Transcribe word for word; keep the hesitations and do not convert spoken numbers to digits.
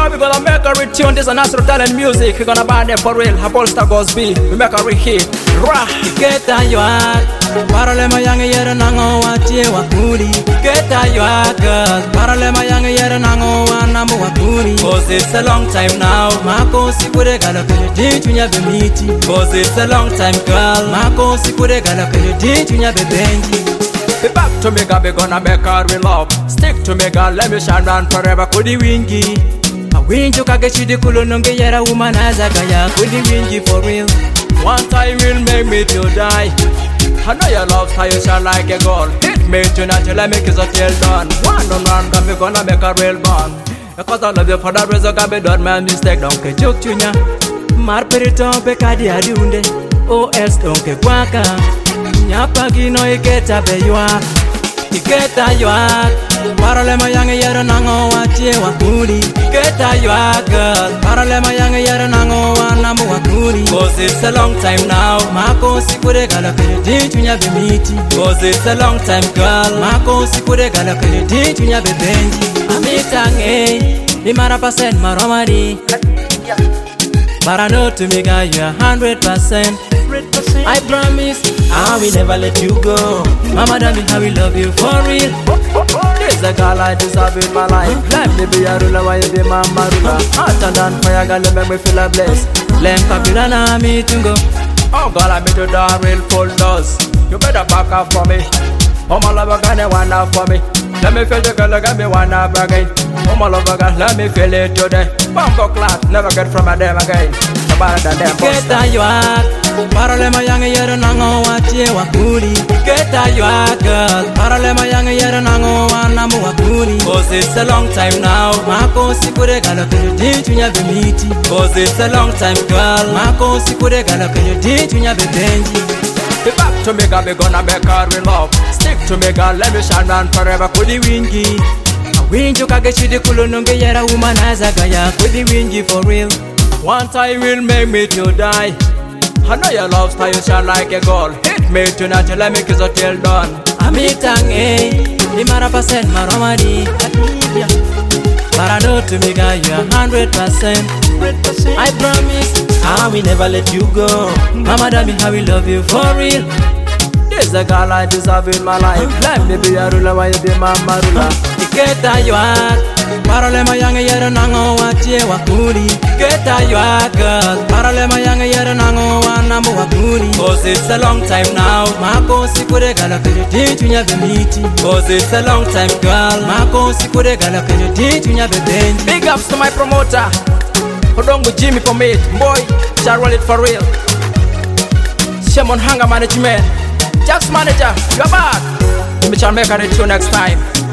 we gonna make a retune. This is a natural talent music. We gonna buy them for real. A bolster goes B. We make a re-hit. Rah! Iketa yuak Parole mayang yere nango watie wakuri Iketa yuak Parole mayang yere nango wanamu wakuri Cause it's a long time now Mako sikure gala kere di chunya bemiti Cause it's a long time girl Mako sikure gala kere di chunya bebenji. Be back to me, girl, we gonna make her real love. Stick to me, girl, let me shine down forever. Kudi wingi Awinjo kage chidi kulo nonge yera womanizer gaya Kudi wingi for real. One time will make me to die. I know your love how you shine like a gold. Hit me tonight till I make it so till done. One on one, come we gonna make a real bond. Because I love you for that reason, can be done my mistake. Don't get joke chunya. Mar perito pe kadi adiunde. O else don't get waka. Nyapa gino iketa be yuak. Iketa yuak Parole mayang yere nango watie wakuri Iketa yuak Parole mayang yere nango wanamu wakuri Cause it's a long time now Mako sikure gala kere di chunya bemiti Cause it's a long time girl Mako sikure gala kere di chunya bebenji. Amitange Imara percent maromari But I know to me guy you're hundred percent. I promise I will never let you go. Mama darling, I will love you for real. There's a girl I deserve in my life. Life me be a ruler, why you be my marula? Hot and on fire, girl, you make me feel a blessed. Lem kapila na mi tungo. Oh girl, I made you the real full dose. You better back up for me. Oh my lover, girl, you wanna for me. Let me feel the girl, let me wanna again. Oh my lover, girl, let me feel it today. Bumbo class, never get from a them again. Iketa yuak Parole mayang yere nango watie wakuri Iketa yuak Parole mayang yere nango wanamu wakuri Cause it's a long time now Mako sikure gala kere di chunya bemiti Cause it's a long time girl Mako sikure gala kere di chunya bebenji. Be back to me, girl, we gonna make her real love. Stick to me, girl, let me shine down forever. Kudi wingi Winjo kage chidi kulo nonge yera womanizer gaya Kudi wingi for real. One time will make me to die. I know your love style you shine like a gold. Hit me tonight till I make it so till done. Amitange Imara percent maromari But I know to me guy you're hundred percent. I promise I will never let you go. Mama darling, I will love you for real. There's a girl I deserve in my life. Life me be a ruler, why you be my marula? Iketa yuak Parole mayang yere nango watie wakuri Iketa yuak Parole mayang yere nango wanamu wakuri Cause it's a long time now Mako sikure gala kere di chunya bemiti Cause it's a long time girl Mako sikure gala kere di chunya bebenji. Big ups to my promoter Hodongo Jimmy for me. Boy, shall roll it for real. Shemon Hanga Management. Jax Manager, you're back. We shall make a return next time.